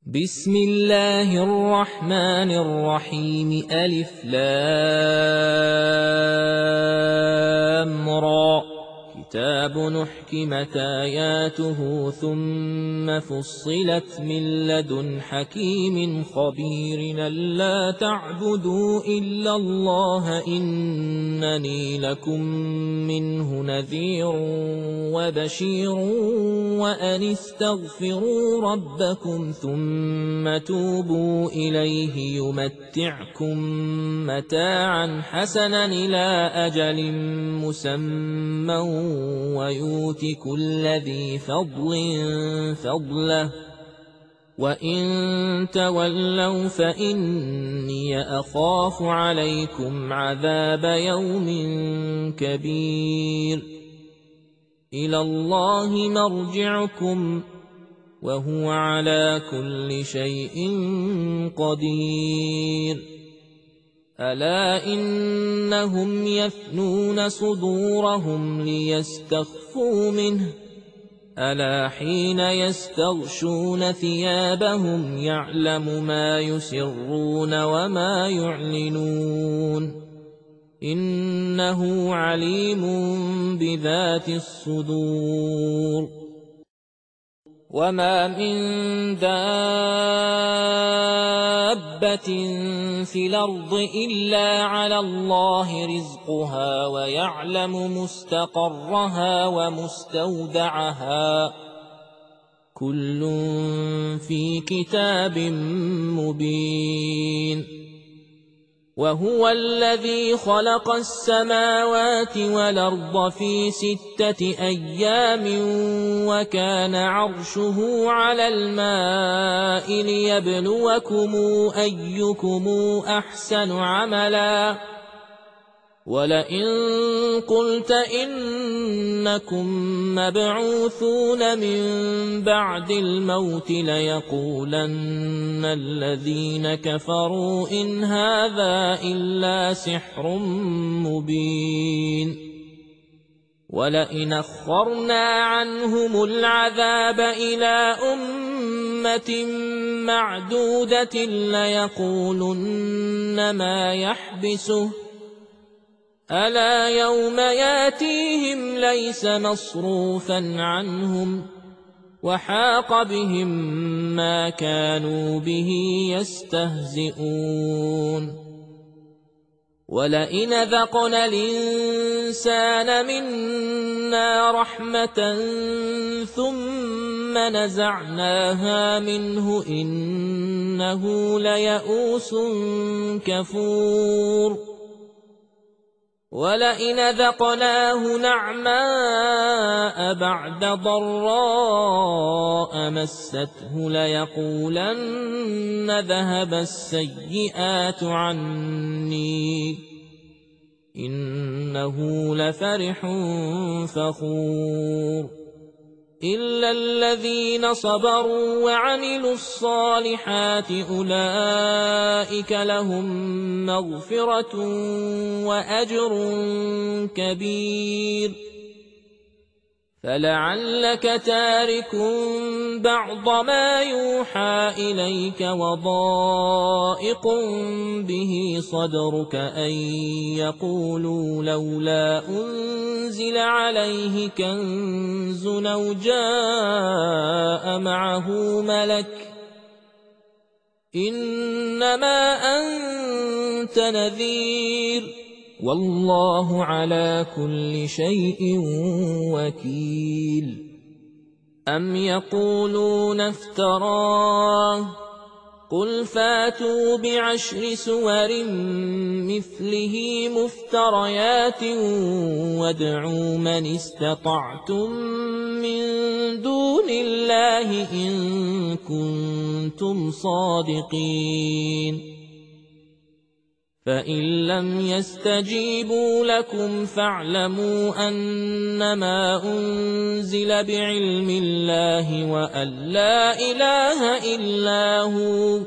بسم الله الرحمن الرحيم ألف لام را كتاب أحكمت آياته ثم فصلت من لدن حكيم خبير ألا تعبدوا إلا الله إنني لكم منه نذير وبشير وأن استغفروا ربكم ثم توبوا إليه يمتعكم متاعا حسنا إلى أجل مسمى ويؤت كل ذي فضل فضله وإن تولوا فإني أخاف عليكم عذاب يوم كبير إلى الله مرجعكم وهو على كل شيء قدير ألا إنهم يثنون صدورهم ليستخفوا منه ألا حين يستغشون ثيابهم يعلم ما يسرون وما يعلنون إنه عليم بذات الصدور وما من دابة في الأرض إلا على الله رزقها ويعلم مستقرها ومستودعها كل في كتاب مبين وهو الذي خلق السماوات والأرض في 6 أيام وكان عرشه على الماء ليبلوكم أيكم أحسن عملا ولئن قلت إنكم مبعوثون من بعد الموت ليقولن الذين كفروا إن هذا إلا سحر مبين ولئن أخرنا عنهم العذاب إلى أمة معدودة ليقولن ما يحبسه ألا يوم ياتيهم ليس مصروفا عنهم وحاق بهم ما كانوا به يستهزئون ولئن ذقنا الإنسان منا رحمة ثم نزعناها منه إنه ليئوس كفور ولئن ذقناه نعماء بعد ضراء مسته ليقولن ذهب السيئات عني إنه لفرح فخور إلا الذين صبروا وعملوا الصالحات أولئك لهم مغفرة وأجر كبير فلعلك تارك بعض ما يوحى إليك وضائق به صدرك أن يقولوا لولا أنزل عليه كنز أو جاء معه ملك إنما أنت نذير والله على كل شيء وكيل أم يقولون افتراه قل فاتوا ب10 سور مثله مفتريات وادعوا من استطعتم من دون الله إن كنتم صادقين فإن لم يستجيبوا لكم فاعلموا أنما أنزل بعلم الله وأن لا إله إلا هو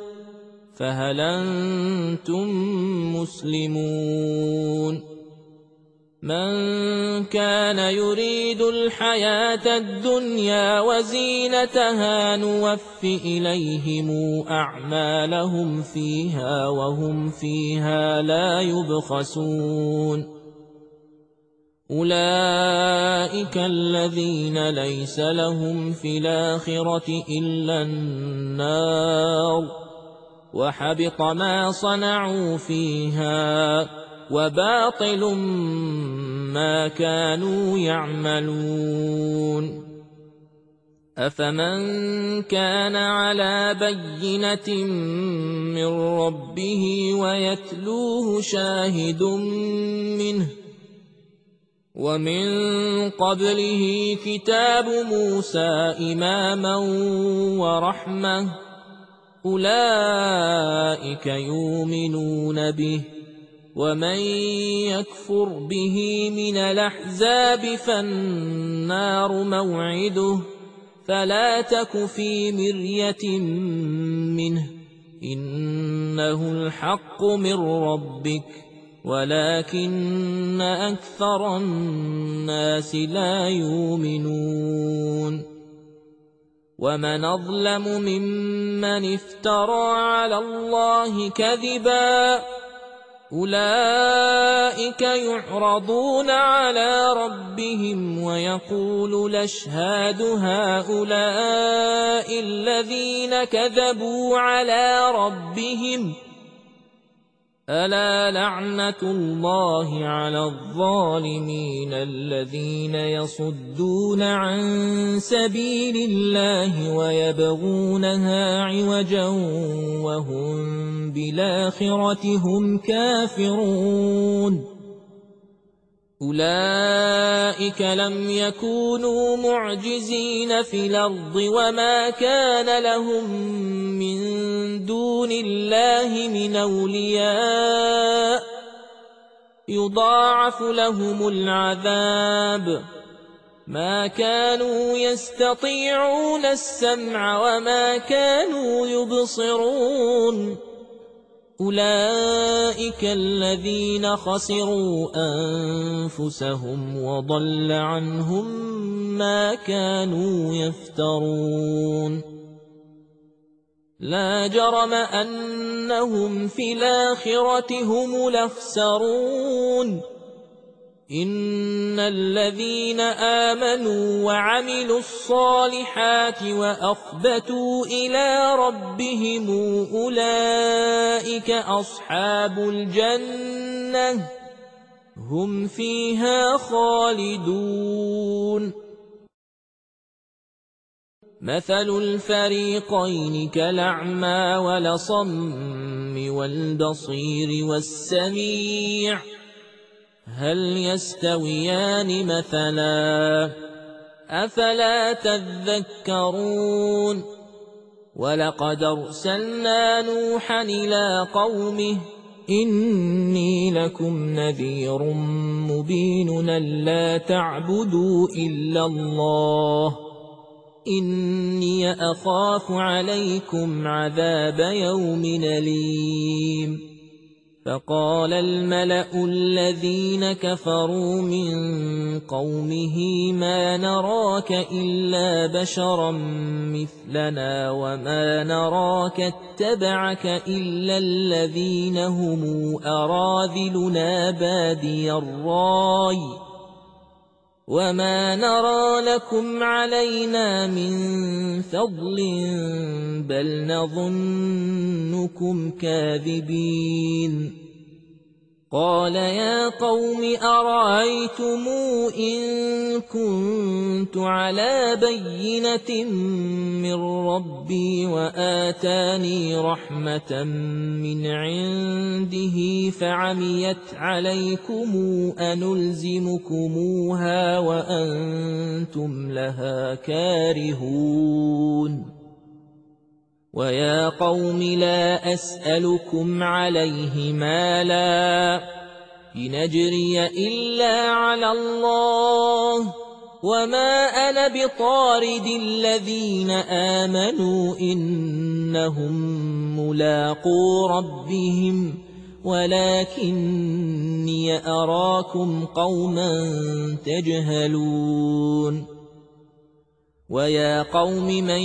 فهل أنتم مسلمون من كان يريد الحياة الدنيا وزينتها نوف إليهم أعمالهم فيها وهم فيها لا يبخسون أولئك الذين ليس لهم في الآخرة إلا النار وحبط ما صنعوا فيها وباطل ما كانوا يعملون أفمن كان على بينة من ربه ويتلوه شاهد منه ومن قبله كتاب موسى إماما ورحمة أولئك يؤمنون به ومن يكفر به من الأحزاب فالنار موعده فلا تك في مرية منه إنه الحق من ربك ولكن أكثر الناس لا يؤمنون ومن أظلم ممن افترى على الله كذبا أولئك يعرضون على ربهم ويقول الأشهاد هؤلاء الذين كذبوا على ربهم ألا لعنة الله على الظالمين الذين يصدون عن سبيل الله ويبغونها عوجا وهم بالآخرة هم كافرون أولئك لم يكونوا معجزين في الأرض وما كان لهم من دون الله من أولياء يضاعف لهم العذاب ما كانوا يستطيعون السمع وما كانوا يبصرون أولئك الذين خسروا أنفسهم وضل عنهم ما كانوا يفترون لا جرم أنهم في الآخرة هم الأخسرون إن الذين آمنوا وعملوا الصالحات وأخبتوا إلى ربهم أولئك أصحاب الجنة هم فيها خالدون مثل الفريقين كالأعمى والأصم والبصير والسميع هل يستويان مثلا أفلا تذكرون ولقد أرسلنا نوحا إلى قومه إني لكم نذير مبين ألا تعبدوا إلا الله إني أخاف عليكم عذاب يوم أليم فقال الملأ الذين كفروا من قومه ما نراك إلا بشرا مثلنا وما نراك اتبعك إلا الذين هم أراذلنا بادي الرأي وما نرى لكم علينا من فضل بل نظنكم كاذبين قال يا قوم أرأيتم إن كنت على بينة من ربي وآتاني رحمة من عنده فعميت عليكم أنلزمكموها وأنتم لها كارهون ويا قوم لا أسألكم عليه مالا إن أجري إلا على الله وما أنا بطارد الذين آمنوا إنهم ملاقو ربهم ولكني أراكم قوما تجهلون ويا قوم من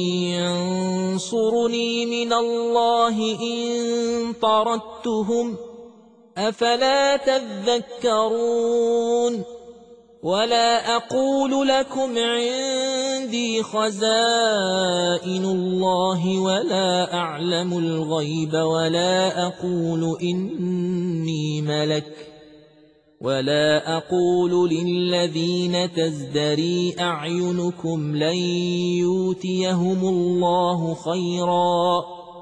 ينصرني من الله إن طردتهم أفلا تذكرون ولا أقول لكم عندي خزائن الله ولا أعلم الغيب ولا أقول إني ملك ولا أقول للذين تزدري أعينكم لن يؤتيهم الله خيرا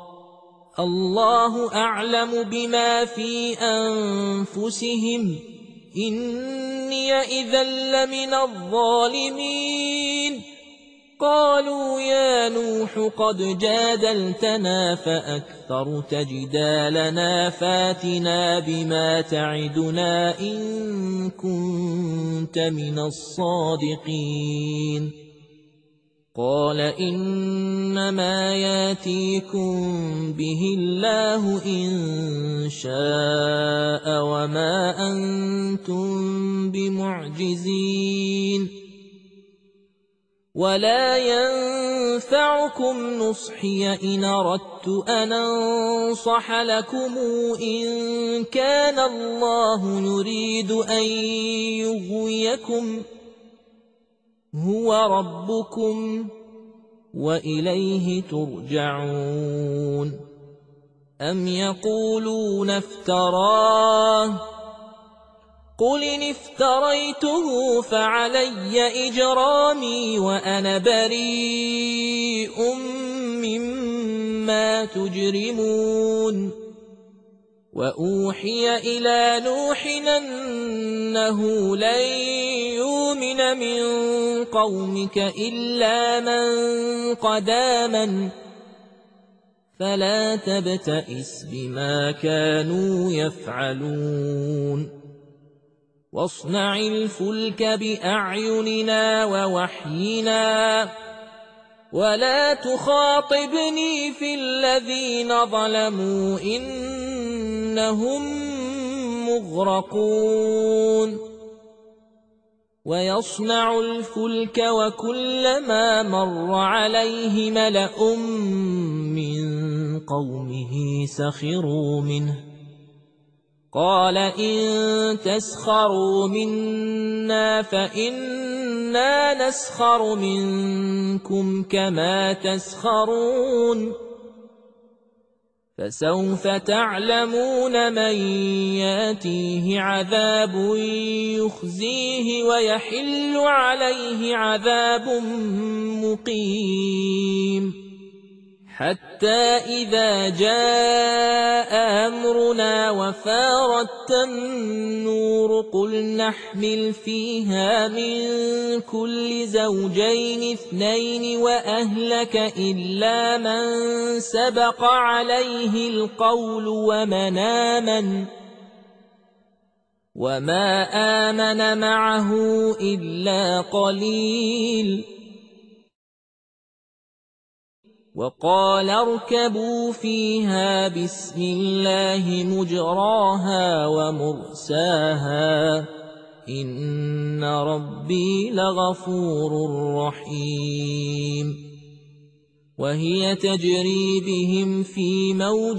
الله أعلم بما في أنفسهم إني إذا لمن الظالمين قالوا يا نوح قد جادلتنا فأكثرت جدالنا فاتنا بما تعدنا إن كنت من الصادقين قال إنما ياتيكم به الله إن شاء وما أنتم بمعجزين ولا ينفعكم نصحي إن أردت أن أنصح لكم إن كان الله يريد أن يغويكم هو ربكم وإليه ترجعون أم يقولون افتراه قل إن افتريته فعلي إجرامي وأنا بريء مما تجرمون وأوحي إلى نوح أنه لن يؤمن من قومك إلا من قد آمن فلا تبتئس بما كانوا يفعلون واصنع الفلك بأعيننا ووحينا ولا تخاطبني في الذين ظلموا إنهم مغرقون ويصنع الفلك وكلما مر عليه ملأ من قومه سخروا منه قال إن تسخروا منا فإنا نسخر منكم كما تسخرون فسوف تعلمون من ياتيه عذاب يخزيه ويحل عليه عذاب مقيم حتى إذا جاء أمرنا وفارت النور قل نحمل فيها من كل زوجين اثنين وأهلك إلا من سبق عليه القول وما آمن معه إلا قليل وقال اركبوا فيها بسم الله مجراها ومرساها إن ربي لغفور رحيم وهي تجري بهم في موج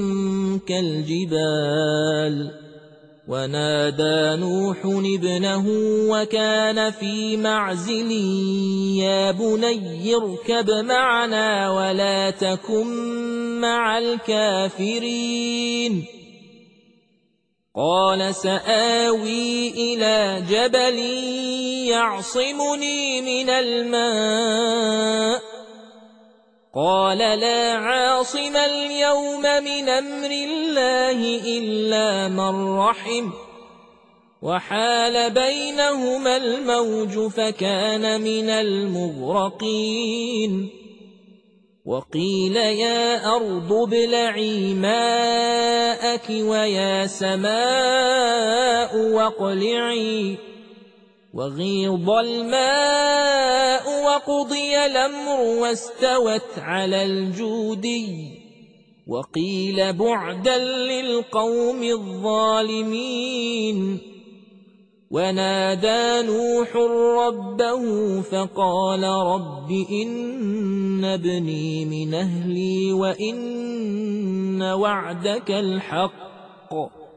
كالجبال ونادى نوح ابنه وكان في معزل يا بني اركب معنا ولا تكن مع الكافرين قال سآوي إلى جبل يعصمني من الماء قال لا عاصم اليوم من أمر الله إلا من رحم وحال بينهما الموج فكان من المغرقين وقيل يا أرض ابلعي ماءك ويا سماء واقلعي وغيض الماء وقضي الأمر واستوت على الجودي وقيل بعدا للقوم الظالمين ونادى نوح ربه فقال رب إن ابني من أهلي وإن وعدك الحق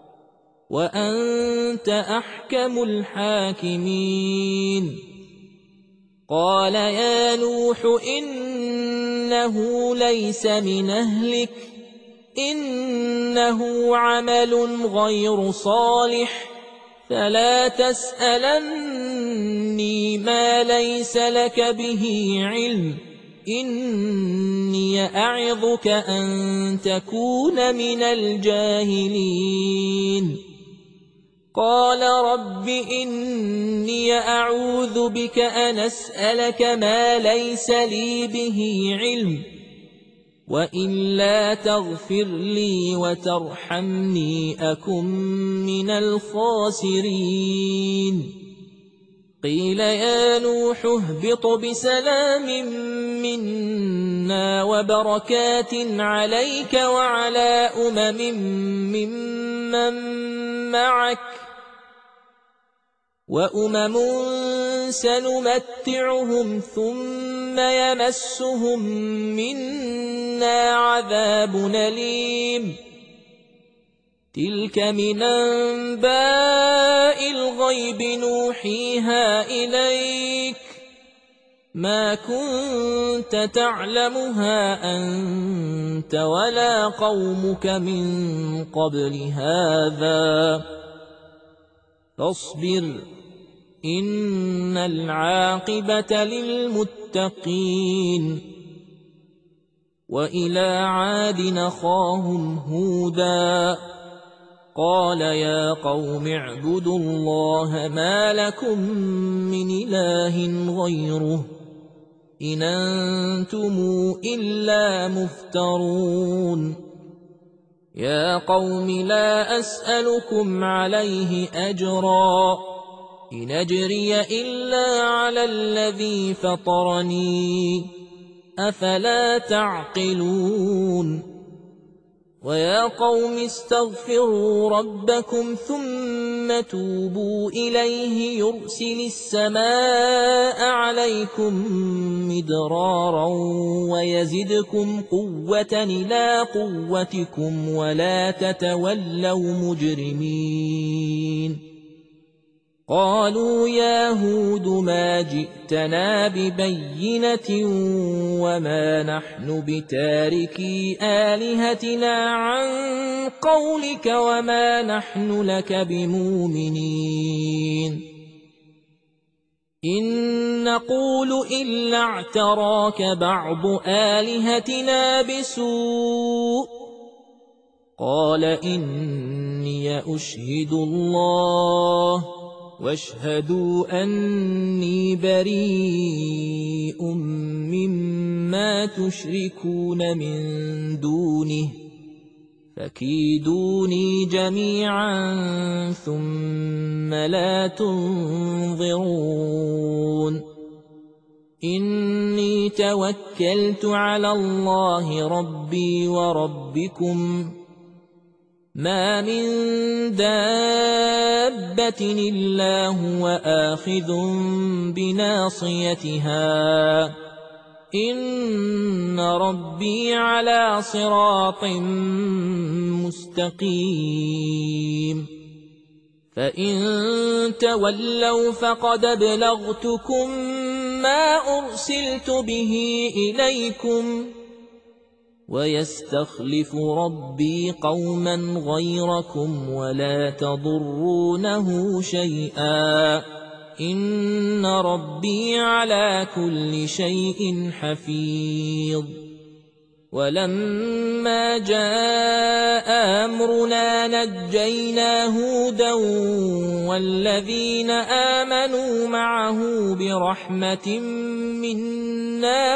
وأنت أحكم الحاكمين قال يا نوح إنه ليس من أهلك إنه عمل غير صالح فلا تسألني ما ليس لك به علم إني أعظك أن تكون من الجاهلين قال رب إني أعوذ بك أن أسألك ما ليس لي به علم وإلا تغفر لي وترحمني أكن من الخاسرين قيل يا نوح اهبط بسلام منا وبركات عليك وعلى ممن معك وأمم سنمتعهم ثم يمسهم منا عذاب أليم تلك من أنباء الغيب نوحيها إليك ما كنت تعلمها أنت ولا قومك من قبل هذا فاصبر إن العاقبة للمتقين وإلى عاد أخاهم هودا قال يا قوم اعبدوا الله ما لكم من إله غيره إن أنتم إلا مفترون يا قوم لا أسألكم عليه أجرا إن أجري إلا على الذي فطرني أفلا تعقلون ويا قوم استغفروا ربكم ثم توبوا إليه يرسل السماء عليكم مدرارا ويزدكم قوة إلى قوتكم ولا تتولوا مجرمين قالوا يا هود ما جئتنا ببينة وما نحن بتاركي آلهتنا عن قولك وما نحن لك بمؤمنين إن نقول إلا اعتراك بعض آلهتنا بسوء قال إني أشهد الله واشهدوا أني بريء مما تشركون من دونه فكيدوني جميعا ثم لا تنظرون إني توكلت على الله ربي وربكم ما من دابة إلا هو آخذ بناصيتها إن ربي على صراط مستقيم فإن تولوا فقد أبلغتكم ما أرسلت به إليكم ويستخلف ربي قوما غيركم ولا تضرونه شيئا إن ربي على كل شيء حفيظ ولما جاء أمرنا نجينا هودا والذين آمنوا معه برحمة منا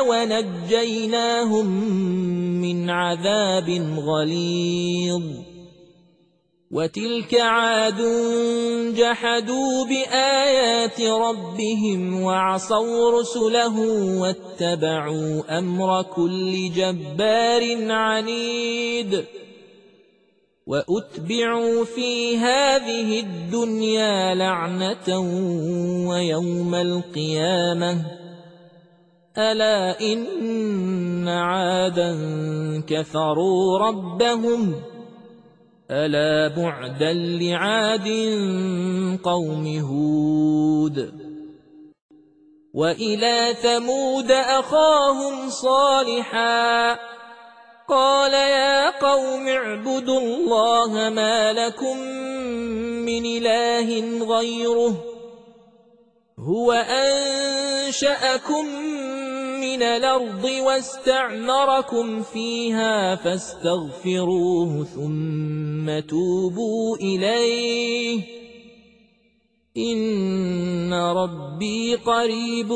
ونجيناهم من عذاب غليظ وتلك عاد جحدوا بآيات ربهم وعصوا رسله واتبعوا أمر كل جبار عنيد وأتبعوا في هذه الدنيا لعنة ويوم القيامة ألا إن عادا كفروا ربهم ألا بعدا لعاد قوم هود وإلى ثمود أخاهم صالحا قال يا قوم اعبدوا الله ما لكم من إله غيره هو أنشأكم من الأرض واستعمركم فيها فاستغفروه ثم توبوا إليه إن ربي قريب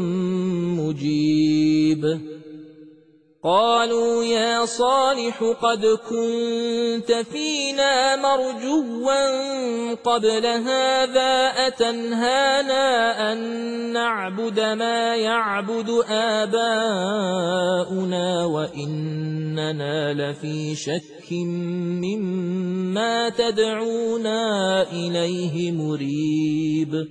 مجيب قالوا يا صالح قد كنت فينا مرجوا قبل هذا أتنهانا أن نعبد ما يعبد آباؤنا وإننا لفي شك مما تدعونا إليه مريب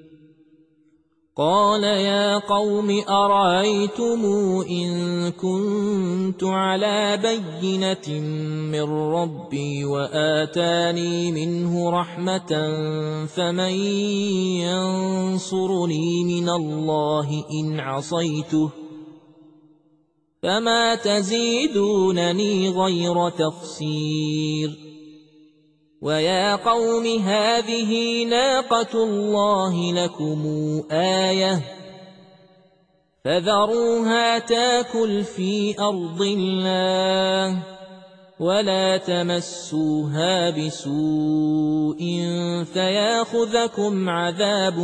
قال يا قوم أرأيتم إن كنت على بينة من ربي وآتاني منه رحمة فمن ينصرني من الله إن عصيته فما تزيدونني غير تخسير ويا قوم هذه ناقة الله لكم آية فذروها تاكل في أرض الله ولا تمسوها بسوء فياخذكم عذاب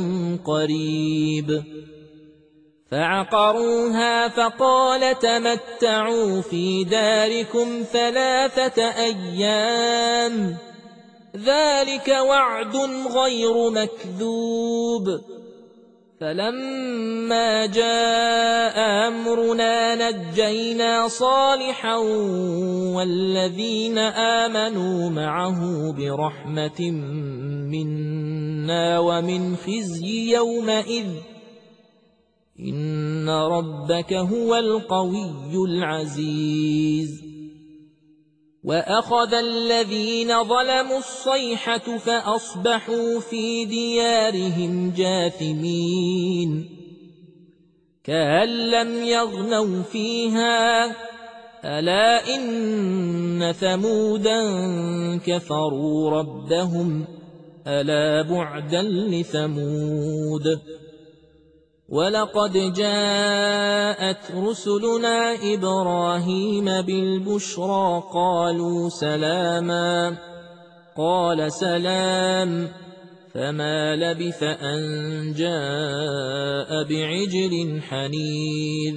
قريب فعقروها فقال تمتعوا في داركم 3 أيام ذلك وعد غير مكذوب فلما جاء أمرنا نجينا صالحا والذين آمنوا معه برحمة منا ومن خزي يومئذ إن ربك هو القوي العزيز وأخذ الذين ظلموا الصيحة فأصبحوا في ديارهم جاثمين كأن لم يغنوا فيها ألا إن ثمودا كفروا ربهم ألا بعدا لثمود ولقد جاءت رسلنا إبراهيم بالبشرى قالوا سلاما قال سلام فما لبث أن جاء بعجل حنيذ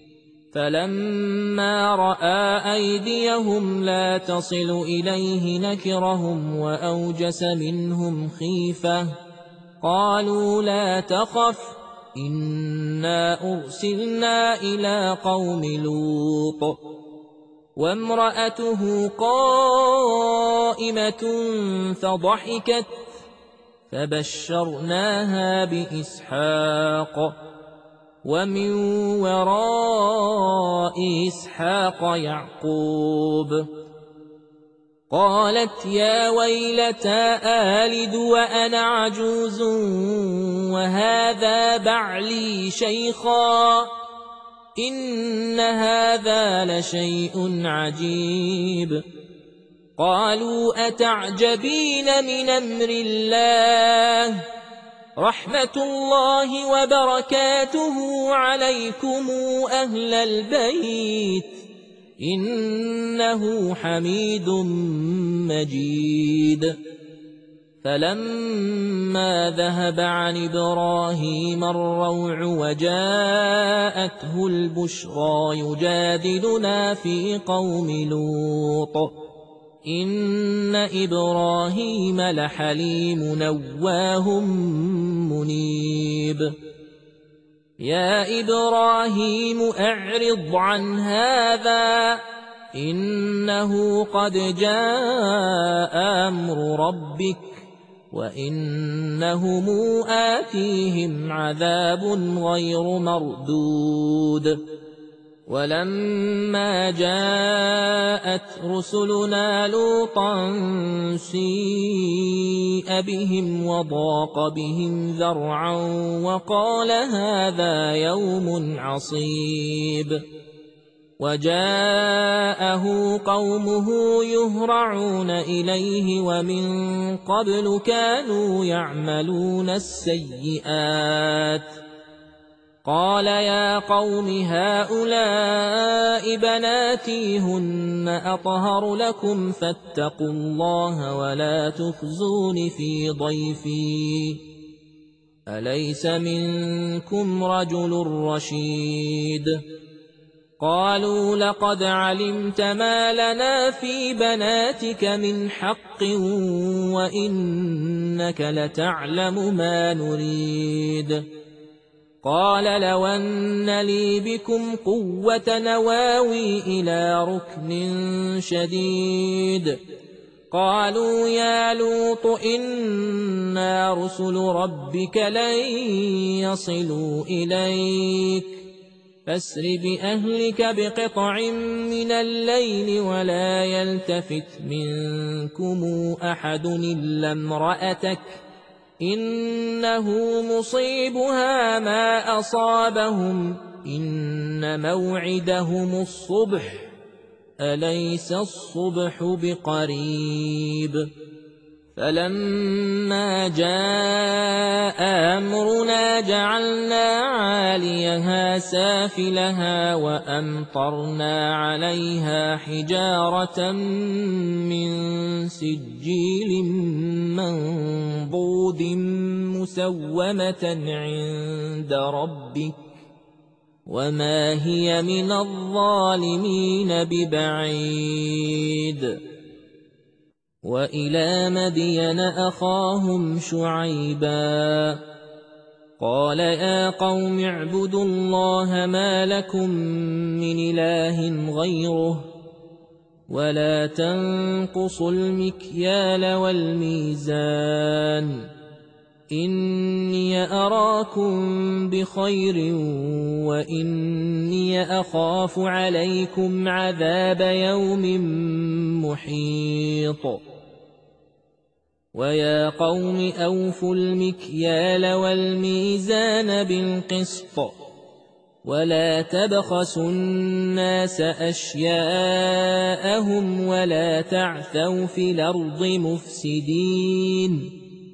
فلما رأى أيديهم لا تصل إليه نكرهم وأوجس منهم خيفة قالوا لا تخف إنا أرسلنا إلى قوم لوط وامرأته قائمة فضحكت فبشرناها بإسحاق ومن وراء إسحاق يعقوب قالت يا ويلتى آلد وأنا عجوز وهذا بعلي شيخا إن هذا لشيء عجيب قالوا أتعجبين من أمر الله رحمة الله وبركاته عليكم أهل البيت إنه حميد مجيد فلما ذهب عن إبراهيم الروع وجاءته البشرى يجادلنا في قوم لوط إن إبراهيم لحليم أواه منيب يا إبراهيم أعرض عن هذا إنه قد جاء أمر ربك وإنهم آتيهم عذاب غير مردود ولما جاءت رسلنا لوطا سيء بهم وضاق بهم ذرعا وقال هذا يوم عصيب وجاءه قومه يهرعون إليه ومن قبل كانوا يعملون السيئات قال يا قوم هؤلاء بناتي هن أطهر لكم فاتقوا الله ولا تخزون في ضيفي أليس منكم رجل رشيد قالوا لقد علمت ما لنا في بناتك من حق وإنك لتعلم ما نريد قال لو أن لي بكم قوة نواوي إلى ركن شديد قالوا يا لوط إنا رسل ربك لن يصلوا إليك فاسر بأهلك بقطع من الليل ولا يلتفت منكم أحد إلا امرأتك إنه مصيبها ما أصابهم إن موعدهم الصبح أليس الصبح بقريب فلما جاء أمرنا جعلنا عاليها سافلها وأمطرنا عليها حجارة من سجيل منضود مسومة عند ربك وما هي من الظالمين ببعيد وإلى مدين أخاهم شعيبا قال يا قوم اعبدوا الله ما لكم من إله غيره ولا تنقصوا المكيال والميزان إني أراكم بخير وإني أخاف عليكم عذاب يوم محيط ويا قوم أوفوا المكيال والميزان بالقسط ولا تبخسوا الناس أشياءهم ولا تعثوا في الأرض مفسدين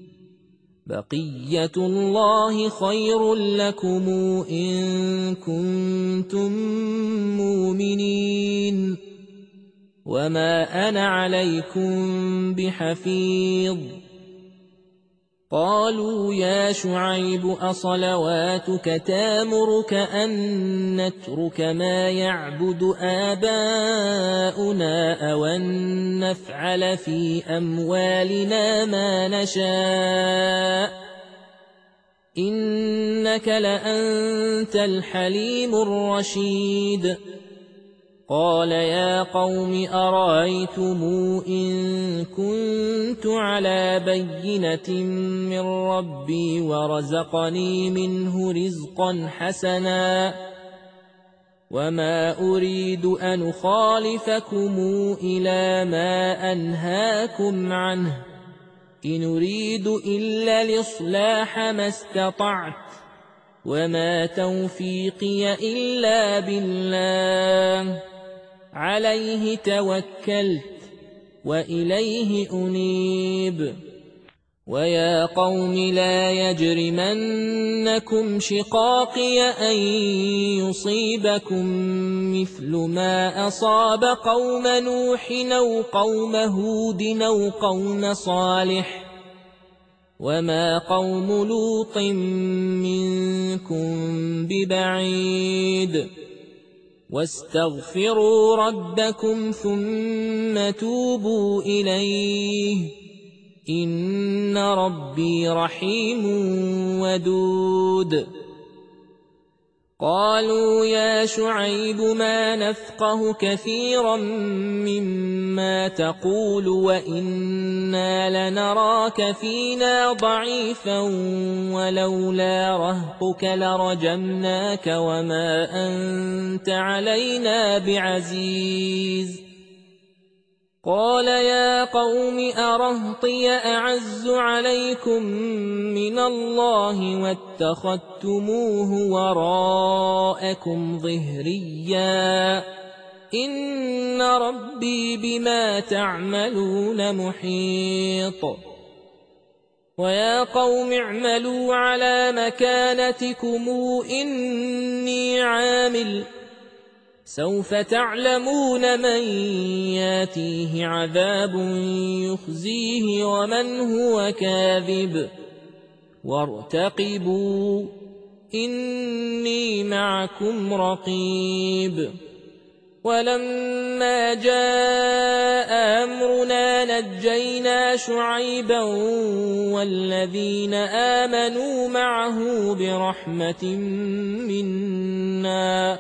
بقية الله خير لكم إن كنتم مؤمنين وما أنا عليكم بحفيظ قالوا يا شعيب أصلواتك تامرك أن نترك ما يعبد آباؤنا أو أن نفعل في أموالنا ما نشاء إنك لأنت الحليم الرشيد قال يا قوم أرأيتم إن كنت على بينة من ربي ورزقني منه رزقا حسنا وما أريد أن أخالفكم إلى ما أنهاكم عنه إن أريد إلا الإصلاح ما استطعت وما توفيقي إلا بالله عليه توكلت وإليه أنيب ويا قوم لا يجرمنكم شقاقي أن يصيبكم مثل ما أصاب قوم نوح أو قوم هود أو قوم صالح وما قوم لوط منكم ببعيد واستغفروا ربكم ثم توبوا إليه إن ربي رحيم ودود قالوا يا شعيب ما نفقه كثيرا مما تقول وإنا لنراك فينا ضعيفا ولولا رهطك لرجمناك وما أنت علينا بعزيز قال يا قوم أرهطي أعز عليكم من الله واتخذتموه وراءكم ظهريا إن ربي بما تعملون محيط ويا قوم اعملوا على مكانتكم إني عامل سوف تعلمون من ياتيه عذاب يخزيه ومن هو كاذب وارتقبوا إني معكم رقيب ولما جاء أمرنا نجينا شعيبا والذين آمنوا معه برحمة منا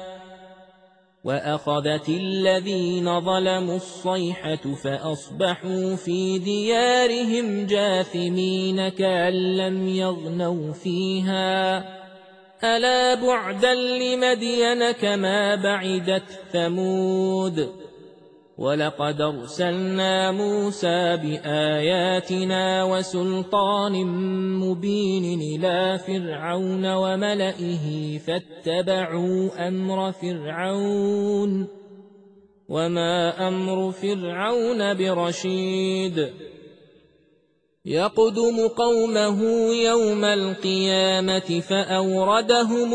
وأخذت الذين ظلموا الصيحة فأصبحوا في ديارهم جاثمين كأن لم يغنوا فيها ألا بعدا لمدين كما بعدت ثمود ولقد أرسلنا موسى بآياتنا وسلطان مبين إلى فرعون وملئه فاتبعوا أمر فرعون وما أمر فرعون برشيد يقدم قومه يوم القيامة فأوردهم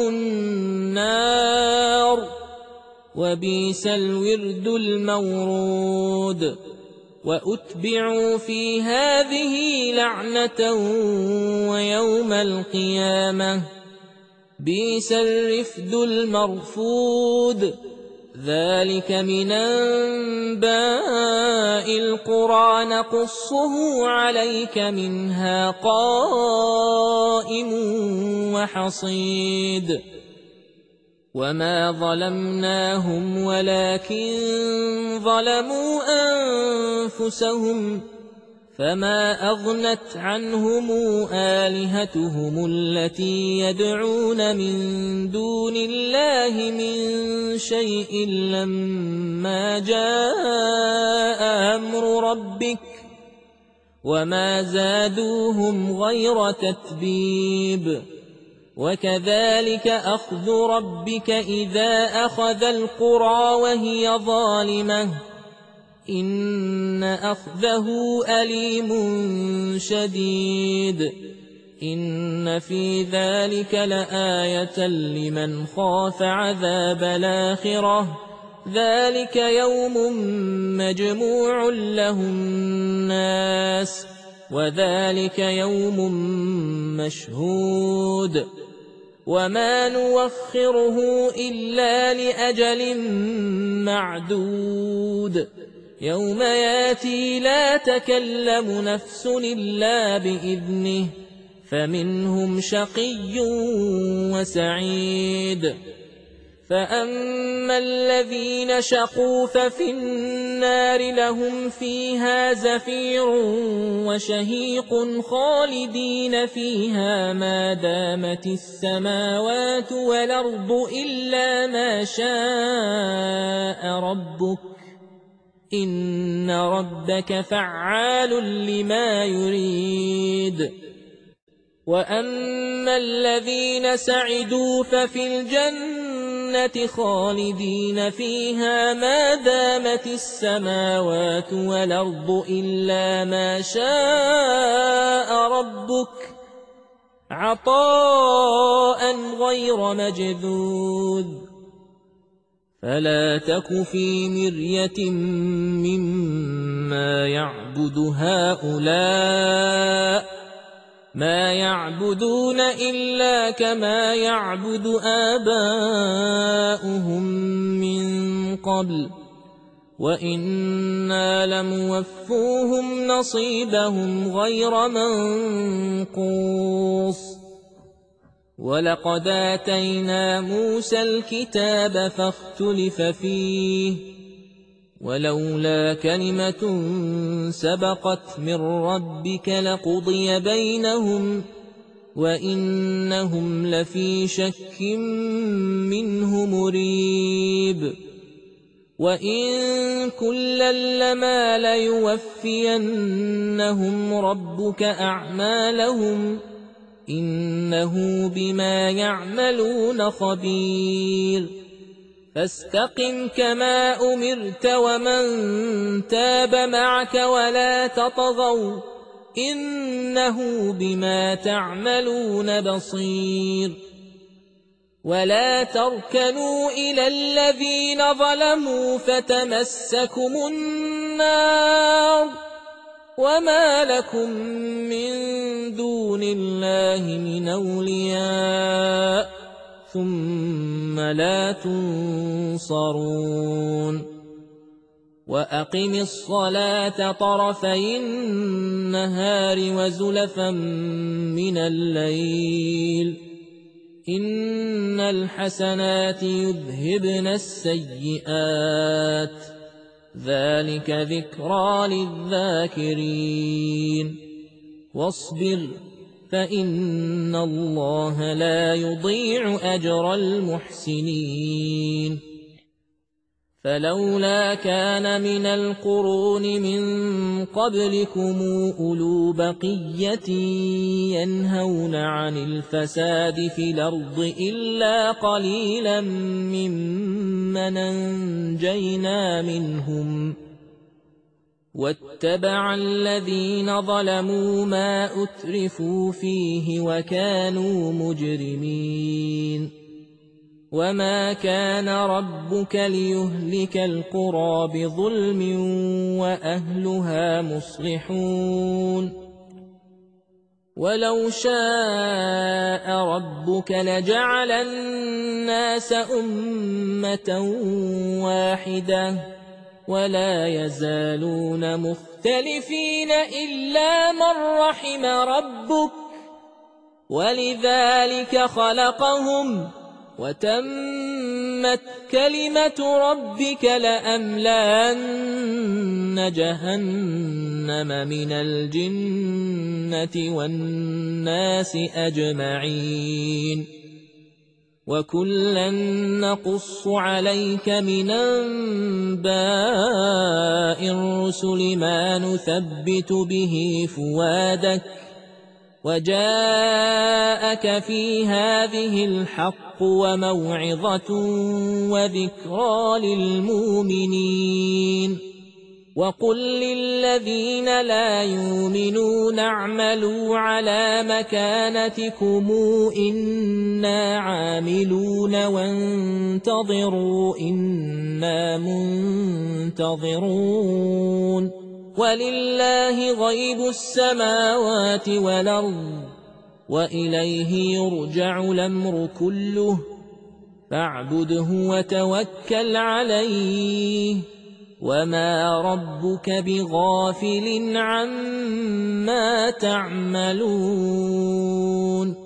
النار وبئس الورد المورود وأتبعوا في هذه لعنة ويوم القيامة بئس الرفد المرفود ذلك من أنباء القرى نقصه عليك منها قائم وحصيد وما ظلمناهم ولكن ظلموا أنفسهم فما أغنت عنهم آلهتهم التي يدعون من دون الله من شيء لما جاء أمر ربك وما زادوهم غير تتبيب وكذلك أخذ ربك إذا أخذ القرى وهي ظالمة إن أخذه أليم شديد إن في ذلك لآية لمن خاف عذاب الآخرة ذلك يوم مجموع له الناس وذلك يوم مشهود وما نوخره إلا لأجل معدود يوم ياتي لا تكلم نفس إلا بإذنه فمنهم شقي وسعيد فأما الذين شقوا ففي النار لهم فيها زفير وشهيق خالدين فيها ما دامت السماوات والأرض إلا ما شاء ربك إن ربك فعال لما يريد وأما الذين سعدوا ففي الجنة خالدين فيها ما دامت السماوات والأرض إلا ما شاء ربك عطاء غير مجذوذ فلا تك في مرية مما يعبد هؤلاء ما يعبدون إلا كما يعبد آباؤهم من قبل وإنا لموفوهم نصيبهم غير منقوص ولقد آتينا موسى الكتاب فاختلف فيه ولولا كلمة سبقت من ربك لقضي بينهم وإنهم لفي شك منه مريب وإن كلا لما ليوفينهم ربك أعمالهم إنه بما يعملون خبير فاستقم كما أمرت ومن تاب معك ولا تطغوا إنه بما تعملون بصير ولا تركنوا إلى الذين ظلموا فتمسكم النار وما لكم من دون الله من أولياء ثم لا تنصرون وأقم الصلاة طرفي النهار وزلفا من الليل إن الحسنات يذهبن السيئات ذلك ذكرى للذاكرين واصبر فإن الله لا يضيع أجر المحسنين فلولا كان من القرون من قبلكم أولو بقية ينهون عن الفساد في الأرض إلا قليلا ممن أنجينا منهم واتبع الذين ظلموا ما أترفوا فيه وكانوا مجرمين وما كان ربك ليهلك القرى بظلم وأهلها مصلحون ولو شاء ربك لجعل الناس أمة واحدة ولا يزالون مختلفين إلا من رحم ربك ولذلك خلقهم وتمت كلمة ربك لأملأن جهنم من الجنة والناس أجمعين وكلا نقص عليك من أنباء الرسل ما نثبت به فؤادك وجاءك في هذه الحق وموعظة وذكرى للمؤمنين وقل للذين لا يؤمنون اعملوا على مكانتكم إنا عاملون وانتظروا إنا منتظرون ولله غيب السماوات والأرض وإليه يرجع الأمر كله فاعبده وتوكل عليه وما ربك بغافل عما تعملون